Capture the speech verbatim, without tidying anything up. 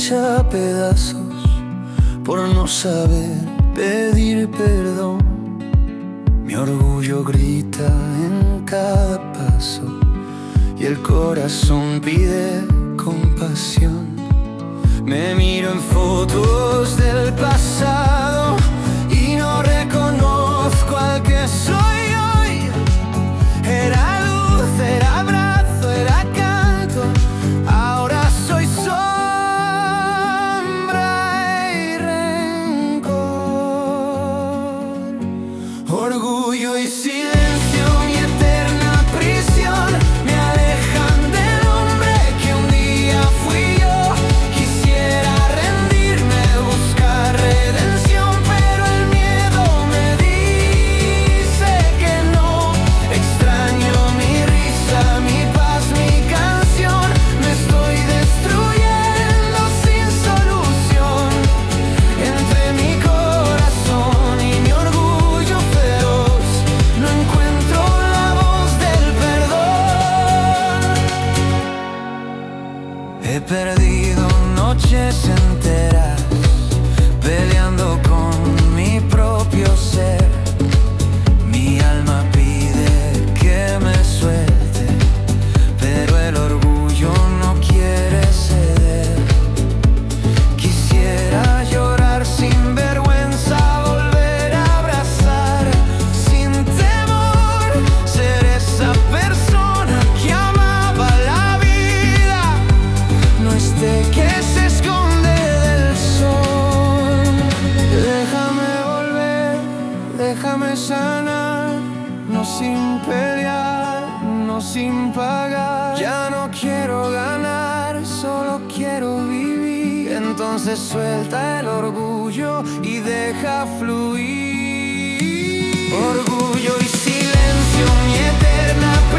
hecha a pedazos por no saber pedir perdón. Mi orgullo grita en cada paso y el corazón pide compasión. Me miro en fotos del pasado y no reconozco al que soy hoy. Era luz, era abrazo, era canto, ahora soy sombra y rencor. Orgullo y silencio, mi eterna prisión, me alejan del hombre que un día fui yo. Quisiera rendirme, buscar redención, pero el miedo me dice que no. Extraño mi risa, mi paz, mi canción. Me estoy destruyendo sin solución. Entre mi corazón y mi orgullo feroz no encuentro la voz del perdón. He perdido noches enteras peleando con mi propio ser. Mi alma pide que me suelte, pero el orgullo no quiere ceder. Quisiera llorar sin vergüenza, volver a abrazar sin temor, ser esa persona que amaba la vida, no este que se esconde del sol. Déjame volver, déjame sanar, no sin pelear, no sin pagar. Ya no quiero ganar, solo quiero vivir. Entonces suelta el orgullo y deja fluir. Orgullo y silencio, mi eterna